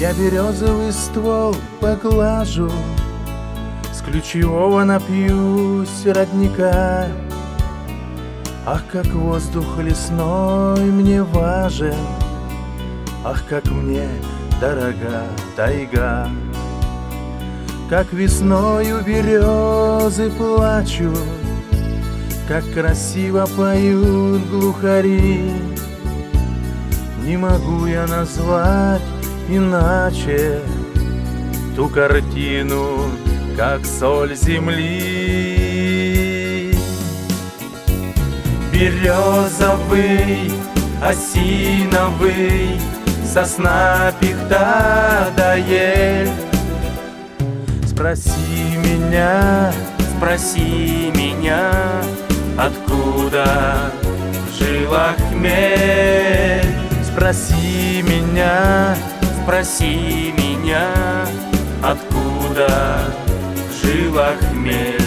Я березовый ствол поглажу, с ключевого напьюсь родника. Ах, как воздух лесной мне важен, ах, как мне дорога тайга. Как весною березы плачут, как красиво поют глухари. Не могу я назвать иначе ту картину, как соль земли. Березовый, осиновый, сосна, пихта да ель. Спроси меня, откуда в жилах хмель. Спроси меня, откуда в жилах хмель.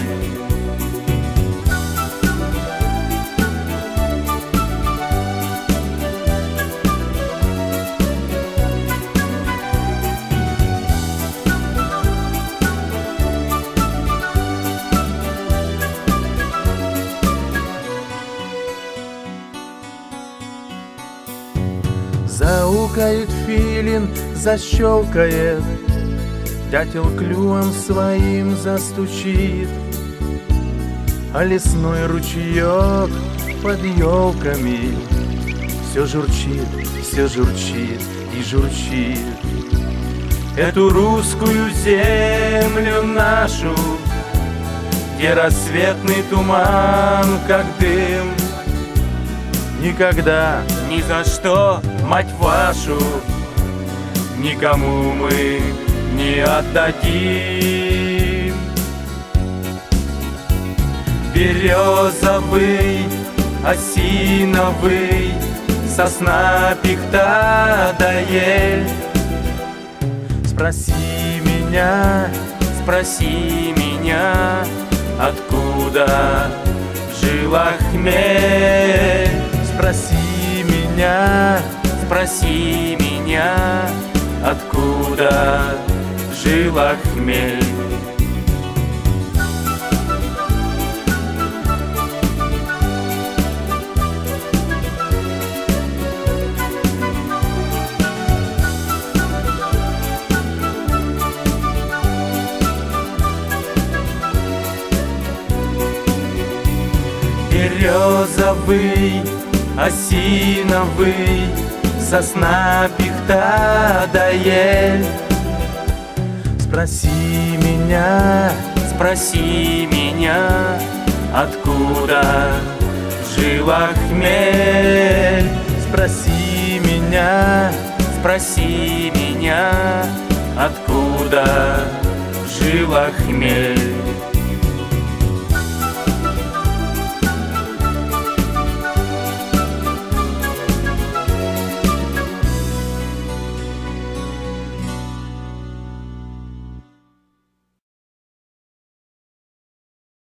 Заукает филин, защелкает, дятел клювом своим застучит, а лесной ручеек под елками все журчит и журчит. Эту русскую землю нашу, где рассветный туман, как дым, никогда, ни за что, мать вашу, никому мы не отдадим. Березовый, осиновый, сосна, пихта да ель. Спроси меня, откуда в жилах хмель. Спроси меня, откуда в жилах хмель. Березовый, осиновый, сосна, пихта да ель. Спроси меня, откуда в жилах хмель. Спроси меня, откуда в жилах хмель.